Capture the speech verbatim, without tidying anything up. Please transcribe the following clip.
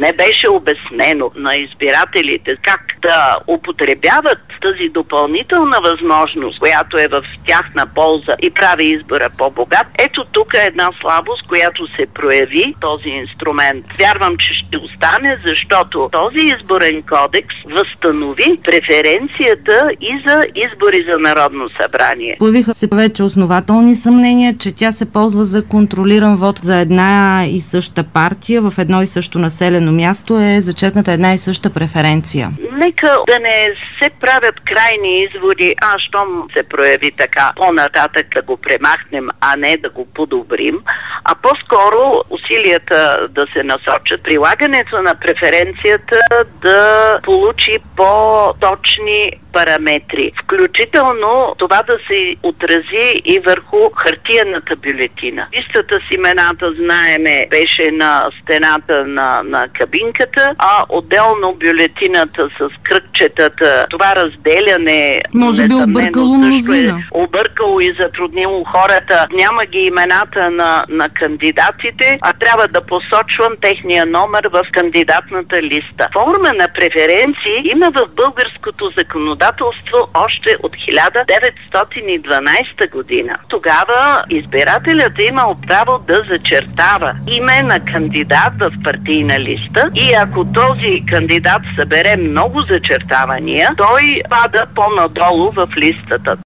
Не беше обяснено на избирателите как да употребяват тази допълнителна възможност, която е в тяхна полза и прави избора по-богат. Ето тук е една слабост, която се прояви, този инструмент. Вярвам, че ще остане, защото този изборен кодекс възстанови преференцията и за избори за Народно събрание. Появиха се вече основателни съмнения, че тя се ползва за контролиран вод за една и съща партия в едно и също населено място е зачетната една и съща преференция. Нека да не се правят крайни изводи, а щом се прояви така, по-нататък да го премахнем, а не да го подобрим, а по-скоро усилията да се насочат прилагането на преференцията да получи по-точни параметри. Включително това да се отрази и върху хартиената бюлетина. Листата с имената, знаеме, беше на стената на, на кабинката, а отделно бюлетината с кръгчетата, това разделяне може би объркало мнозина. Е объркало и затруднило хората. Няма ги имената на, на кандидатите, а трябва да посочвам техния номер в кандидатната листа. Форма на преференции има в българското законодателство още от хиляда деветстотин и дванадесета година. Тогава избирателят е имал право да зачертава име на кандидат в партийна листа и ако този кандидат събере много зачертавания, той пада по-надолу в листата.